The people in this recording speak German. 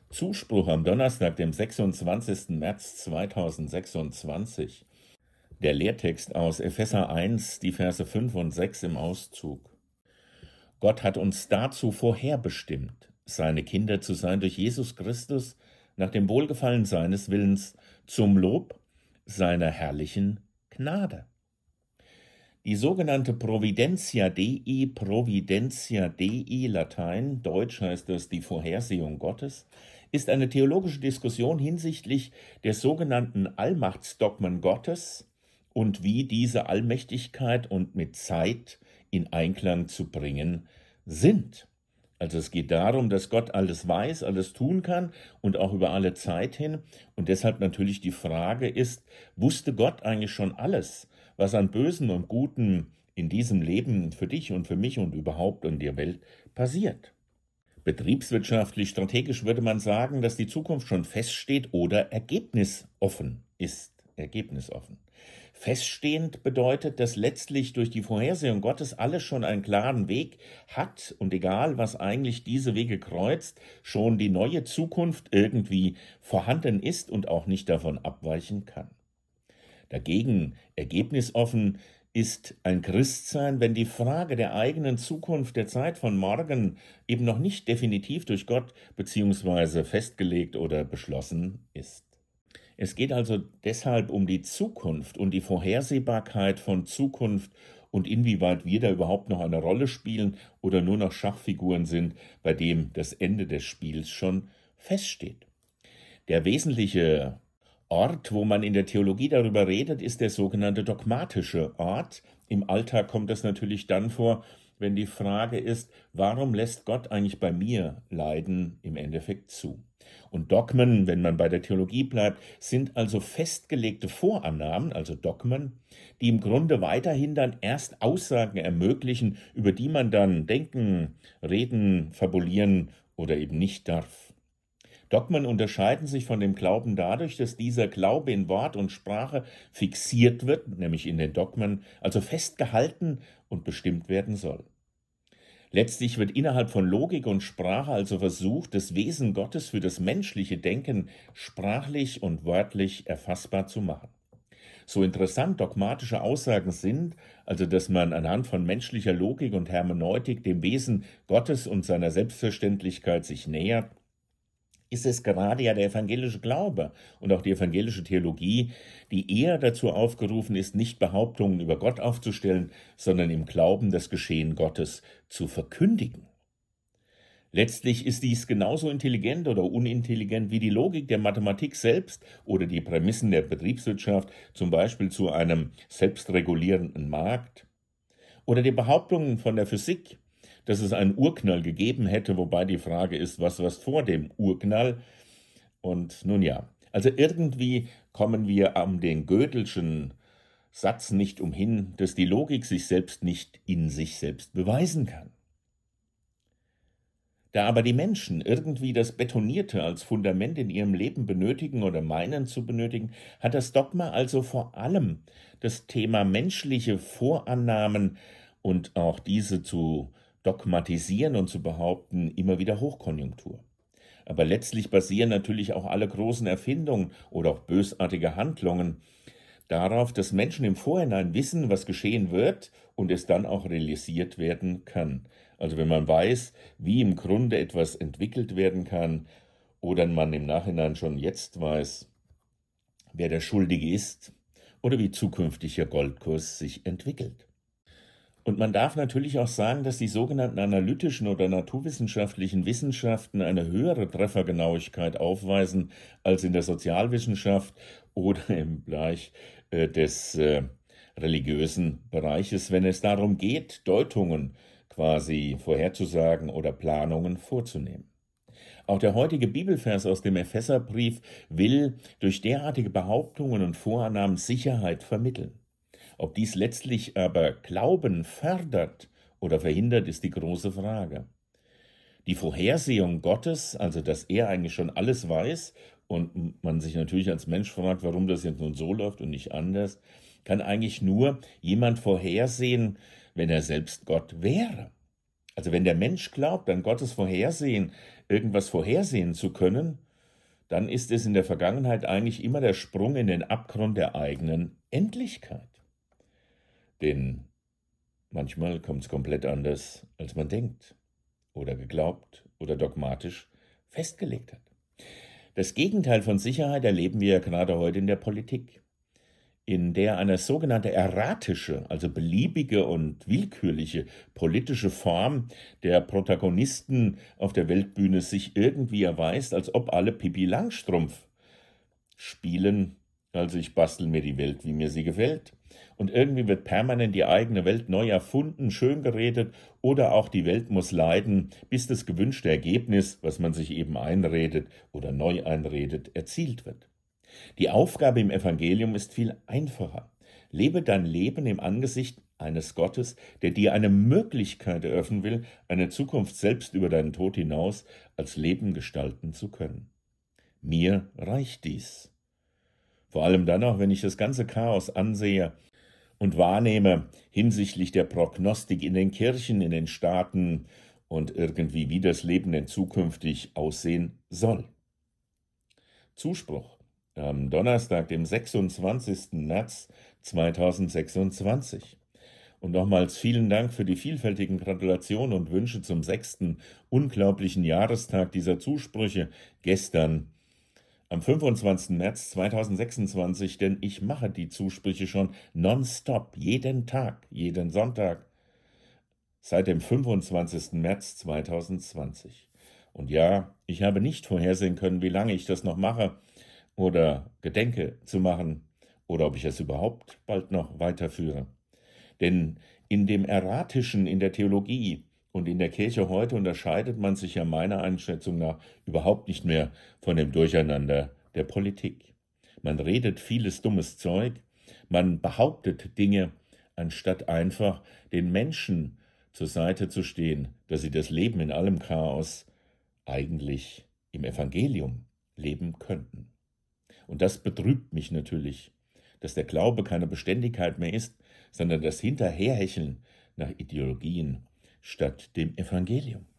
Zuspruch am Donnerstag, dem 26. März 2026. Der Lehrtext aus Epheser 1, die Verse 5 und 6 im Auszug. Gott hat uns dazu vorherbestimmt, seine Kinder zu sein durch Jesus Christus, nach dem Wohlgefallen seines Willens, zum Lob seiner herrlichen Gnade. Die sogenannte Providentia Dei, Latein, Deutsch heißt das die Vorhersehung Gottes, ist eine theologische Diskussion hinsichtlich der sogenannten Allmachtsdogmen Gottes und wie diese Allmächtigkeit und mit Zeit in Einklang zu bringen sind. Also es geht darum, dass Gott alles weiß, alles tun kann und auch über alle Zeit hin. Und deshalb natürlich die Frage ist, wusste Gott eigentlich schon alles, was an Bösen und Guten in diesem Leben für dich und für mich und überhaupt in der Welt passiert? Betriebswirtschaftlich, strategisch würde man sagen, dass die Zukunft schon feststeht oder ergebnisoffen ist. Ergebnisoffen. Feststehend bedeutet, dass letztlich durch die Vorhersehung Gottes alles schon einen klaren Weg hat und egal, was eigentlich diese Wege kreuzt, schon die neue Zukunft irgendwie vorhanden ist und auch nicht davon abweichen kann. Dagegen ergebnisoffen ist ein Christsein, wenn die Frage der eigenen Zukunft, der Zeit von morgen eben noch nicht definitiv durch Gott bzw. festgelegt oder beschlossen ist. Es geht also deshalb um die Zukunft und die Vorhersehbarkeit von Zukunft und inwieweit wir da überhaupt noch eine Rolle spielen oder nur noch Schachfiguren sind, bei dem das Ende des Spiels schon feststeht. Der wesentliche Ort, wo man in der Theologie darüber redet, ist der sogenannte dogmatische Ort. Im Alltag kommt das natürlich dann vor, wenn die Frage ist, warum lässt Gott eigentlich bei mir Leiden im Endeffekt zu? Und Dogmen, wenn man bei der Theologie bleibt, sind also festgelegte Vorannahmen, also Dogmen, die im Grunde weiterhin dann erst Aussagen ermöglichen, über die man dann denken, reden, fabulieren oder eben nicht darf. Dogmen unterscheiden sich von dem Glauben dadurch, dass dieser Glaube in Wort und Sprache fixiert wird, nämlich in den Dogmen, also festgehalten und bestimmt werden soll. Letztlich wird innerhalb von Logik und Sprache also versucht, das Wesen Gottes für das menschliche Denken sprachlich und wörtlich erfassbar zu machen. So interessant dogmatische Aussagen sind, also dass man anhand von menschlicher Logik und Hermeneutik dem Wesen Gottes und seiner Selbstverständlichkeit sich nähert, ist es gerade ja der evangelische Glaube und auch die evangelische Theologie, die eher dazu aufgerufen ist, nicht Behauptungen über Gott aufzustellen, sondern im Glauben das Geschehen Gottes zu verkündigen. Letztlich ist dies genauso intelligent oder unintelligent wie die Logik der Mathematik selbst oder die Prämissen der Betriebswirtschaft, zum Beispiel zu einem selbstregulierenden Markt, oder die Behauptungen von der Physik, dass es einen Urknall gegeben hätte, wobei die Frage ist, was war vor dem Urknall? Und nun ja, also irgendwie kommen wir um den Gödelschen Satz nicht umhin, dass die Logik sich selbst nicht in sich selbst beweisen kann. Da aber die Menschen irgendwie das Betonierte als Fundament in ihrem Leben benötigen oder meinen zu benötigen, hat das Dogma also vor allem das Thema menschliche Vorannahmen und auch diese zu dogmatisieren und zu behaupten, immer wieder Hochkonjunktur. Aber letztlich basieren natürlich auch alle großen Erfindungen oder auch bösartige Handlungen darauf, dass Menschen im Vorhinein wissen, was geschehen wird und es dann auch realisiert werden kann. Also wenn man weiß, wie im Grunde etwas entwickelt werden kann oder man im Nachhinein schon jetzt weiß, wer der Schuldige ist oder wie zukünftig der Goldkurs sich entwickelt. Und man darf natürlich auch sagen, dass die sogenannten analytischen oder naturwissenschaftlichen Wissenschaften eine höhere Treffergenauigkeit aufweisen als in der Sozialwissenschaft oder im Bereich des religiösen Bereiches, wenn es darum geht, Deutungen quasi vorherzusagen oder Planungen vorzunehmen. Auch der heutige Bibelvers aus dem Epheserbrief will durch derartige Behauptungen und Vorannahmen Sicherheit vermitteln. Ob dies letztlich aber Glauben fördert oder verhindert, ist die große Frage. Die Vorhersehung Gottes, also dass er eigentlich schon alles weiß und man sich natürlich als Mensch fragt, warum das jetzt nun so läuft und nicht anders, kann eigentlich nur jemand vorhersehen, wenn er selbst Gott wäre. Also wenn der Mensch glaubt an Gottes Vorhersehen, irgendwas vorhersehen zu können, dann ist es in der Vergangenheit eigentlich immer der Sprung in den Abgrund der eigenen Endlichkeit. Denn manchmal kommt es komplett anders, als man denkt oder geglaubt oder dogmatisch festgelegt hat. Das Gegenteil von Sicherheit erleben wir ja gerade heute in der Politik, in der eine sogenannte erratische, also beliebige und willkürliche politische Form der Protagonisten auf der Weltbühne sich irgendwie erweist, als ob alle Pippi Langstrumpf spielen, also ich bastel mir die Welt, wie mir sie gefällt. Und irgendwie wird permanent die eigene Welt neu erfunden, schön geredet oder auch die Welt muss leiden, bis das gewünschte Ergebnis, was man sich eben einredet oder neu einredet, erzielt wird. Die Aufgabe im Evangelium ist viel einfacher. Lebe dein Leben im Angesicht eines Gottes, der dir eine Möglichkeit eröffnen will, eine Zukunft selbst über deinen Tod hinaus als Leben gestalten zu können. Mir reicht dies. Vor allem dann auch, wenn ich das ganze Chaos ansehe und wahrnehme hinsichtlich der Prognostik in den Kirchen, in den Staaten und irgendwie, wie das Leben denn zukünftig aussehen soll. Zuspruch am Donnerstag, dem 26. März 2026. Und nochmals vielen Dank für die vielfältigen Gratulationen und Wünsche zum 6. unglaublichen Jahrestag dieser Zusprüche gestern am 25. März 2026, denn ich mache die Zusprüche schon nonstop, jeden Tag, jeden Sonntag, seit dem 25. März 2020. Und ja, ich habe nicht vorhersehen können, wie lange ich das noch mache oder gedenke zu machen oder ob ich es überhaupt bald noch weiterführe. Denn in dem Erratischen in der Theologie und in der Kirche heute unterscheidet man sich ja meiner Einschätzung nach überhaupt nicht mehr von dem Durcheinander der Politik. Man redet vieles dummes Zeug, man behauptet Dinge, anstatt einfach den Menschen zur Seite zu stehen, dass sie das Leben in allem Chaos eigentlich im Evangelium leben könnten. Und das betrübt mich natürlich, dass der Glaube keine Beständigkeit mehr ist, sondern das Hinterherhecheln nach Ideologien statt dem Evangelium.